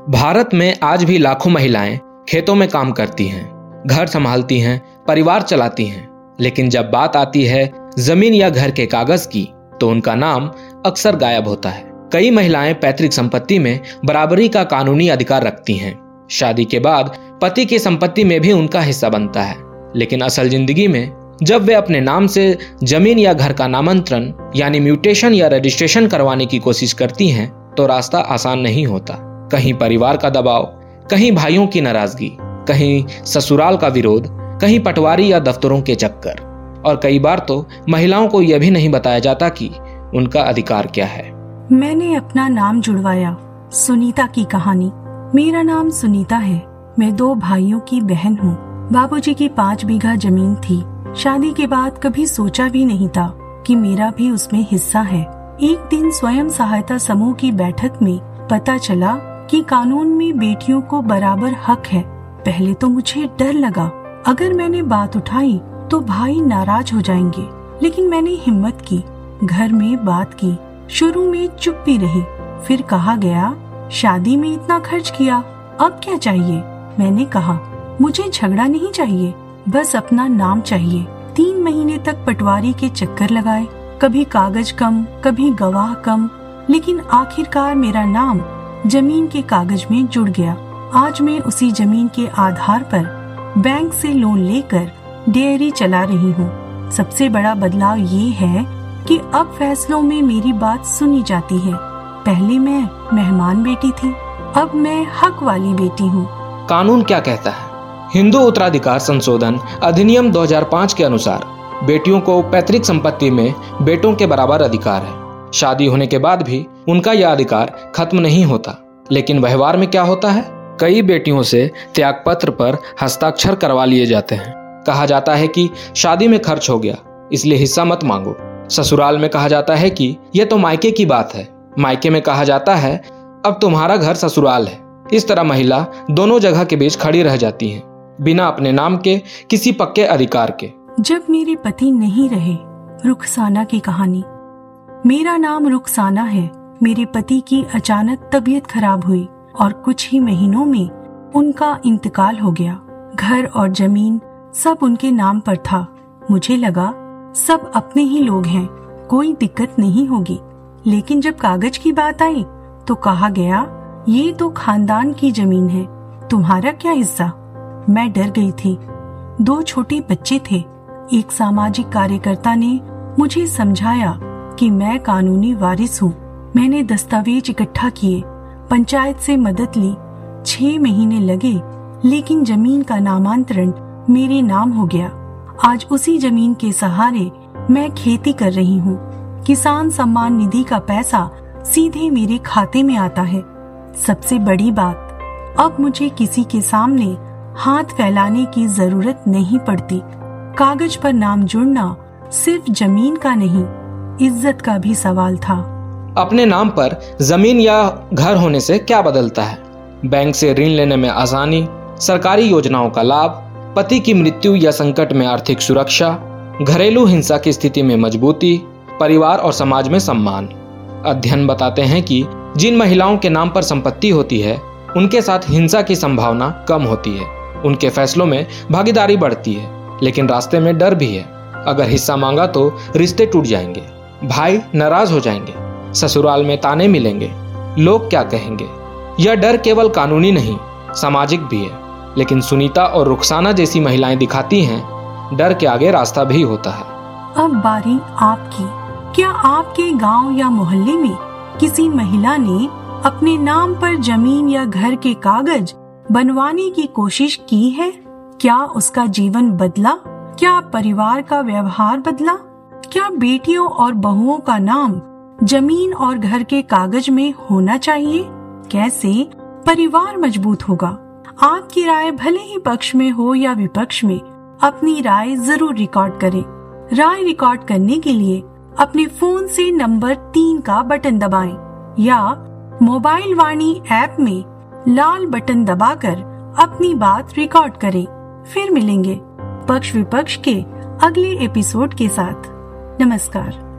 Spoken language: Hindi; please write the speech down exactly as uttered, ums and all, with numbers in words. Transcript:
भारत में आज भी लाखों महिलाएं खेतों में काम करती हैं, घर संभालती हैं, परिवार चलाती हैं, लेकिन जब बात आती है जमीन या घर के कागज की तो उनका नाम अक्सर गायब होता है। कई महिलाएं पैतृक संपत्ति में बराबरी का कानूनी अधिकार रखती हैं। शादी के बाद पति की संपत्ति में भी उनका हिस्सा बनता है, लेकिन असल जिंदगी में जब वे अपने नाम से जमीन या घर का नामांतरण यानी म्यूटेशन या रजिस्ट्रेशन करवाने की कोशिश करती हैं तो रास्ता आसान नहीं होता। कहीं परिवार का दबाव, कहीं भाइयों की नाराजगी, कहीं ससुराल का विरोध, कहीं पटवारी या दफ्तरों के चक्कर, और कई बार तो महिलाओं को यह भी नहीं बताया जाता कि उनका अधिकार क्या है। मैंने अपना नाम जुड़वाया। सुनीता की कहानी। मेरा नाम सुनीता है। मैं दो भाइयों की बहन हूँ। बाबूजी की पाँच बीघा जमीन थी। शादी के बाद कभी सोचा भी नहीं था कि मेरा भी उसमें हिस्सा है। एक दिन स्वयं सहायता समूह की बैठक में पता चला कि कानून में बेटियों को बराबर हक है। पहले तो मुझे डर लगा, अगर मैंने बात उठाई तो भाई नाराज हो जाएंगे, लेकिन मैंने हिम्मत की, घर में बात की। शुरू में चुप भी रही, फिर कहा गया शादी में इतना खर्च किया, अब क्या चाहिए। मैंने कहा मुझे झगड़ा नहीं चाहिए, बस अपना नाम चाहिए। तीन महीने तक पटवारी के चक्कर लगाए, कभी कागज कम, कभी गवाह कम, लेकिन आखिरकार मेरा नाम जमीन के कागज में जुड़ गया। आज मैं उसी जमीन के आधार पर बैंक से लोन लेकर डेयरी चला रही हूँ। सबसे बड़ा बदलाव ये है कि अब फैसलों में मेरी बात सुनी जाती है। पहले मैं मेहमान बेटी थी, अब मैं हक वाली बेटी हूँ। कानून क्या कहता है? हिंदू उत्तराधिकार संशोधन अधिनियम दो हज़ार पाँच के अनुसार बेटियों को पैतृक संपत्ति में बेटों के बराबर अधिकार है। शादी होने के बाद भी उनका यह अधिकार खत्म नहीं होता। लेकिन व्यवहार में क्या होता है? कई बेटियों से त्याग पत्र पर हस्ताक्षर करवा लिए जाते हैं। कहा जाता है कि शादी में खर्च हो गया, इसलिए हिस्सा मत मांगो। ससुराल में कहा जाता है कि यह तो मायके की बात है। मायके में कहा जाता है अब तुम्हारा घर ससुराल है। इस तरह महिला दोनों जगह के बीच खड़ी रह जाती है, बिना अपने नाम के किसी पक्के अधिकार के। जब मेरे पति नहीं रहे। रुखसाना की कहानी। मेरा नाम रुखसाना है। मेरे पति की अचानक तबीयत खराब हुई और कुछ ही महीनों में उनका इंतकाल हो गया। घर और जमीन सब उनके नाम पर था। मुझे लगा सब अपने ही लोग हैं, कोई दिक्कत नहीं होगी। लेकिन जब कागज की बात आई तो कहा गया ये तो खानदान की जमीन है, तुम्हारा क्या हिस्सा। मैं डर गई थी। दो छोटे बच्चे थे। एक सामाजिक कार्यकर्ता ने मुझे समझाया कि मैं कानूनी वारिस हूँ। मैंने दस्तावेज इकट्ठा किए, पंचायत से मदद ली। छह महीने लगे, लेकिन जमीन का नामांतरण मेरे नाम हो गया। आज उसी जमीन के सहारे मैं खेती कर रही हूँ। किसान सम्मान निधि का पैसा सीधे मेरे खाते में आता है। सबसे बड़ी बात, अब मुझे किसी के सामने हाथ फैलाने की जरूरत नहीं पड़ती। कागज पर नाम जुड़ना सिर्फ जमीन का नहीं, इज्जत का भी सवाल था। अपने नाम पर जमीन या घर होने से क्या बदलता है? बैंक से ऋण लेने में आसानी, सरकारी योजनाओं का लाभ, पति की मृत्यु या संकट में आर्थिक सुरक्षा, घरेलू हिंसा की स्थिति में मजबूती, परिवार और समाज में सम्मान। अध्ययन बताते हैं कि जिन महिलाओं के नाम पर संपत्ति होती है उनके साथ हिंसा की संभावना कम होती है। उनके फैसलों में भागीदारी बढ़ती है, लेकिन रास्ते में डर भी है। अगर हिस्सा मांगा तो रिश्ते टूट जाएंगे, भाई नाराज हो जाएंगे, ससुराल में ताने मिलेंगे, लोग क्या कहेंगे। यह डर केवल कानूनी नहीं, सामाजिक भी है। लेकिन सुनीता और रुखसाना जैसी महिलाएं दिखाती हैं डर के आगे रास्ता भी होता है। अब बारी आपकी। क्या आपके गांव या मोहल्ले में किसी महिला ने अपने नाम पर जमीन या घर के कागज बनवाने की कोशिश की है? क्या उसका जीवन बदला? क्या परिवार का व्यवहार बदला? क्या बेटियों और बहुओं का नाम जमीन और घर के कागज में होना चाहिए? कैसे परिवार मजबूत होगा? आपकी राय भले ही पक्ष में हो या विपक्ष में, अपनी राय जरूर रिकॉर्ड करें। राय रिकॉर्ड करने के लिए अपने फोन से नंबर तीन का बटन दबाएं या मोबाइल वाणी ऐप में लाल बटन दबाकर अपनी बात रिकॉर्ड करें। फिर मिलेंगे पक्ष विपक्ष के अगले एपिसोड के साथ। नमस्कार।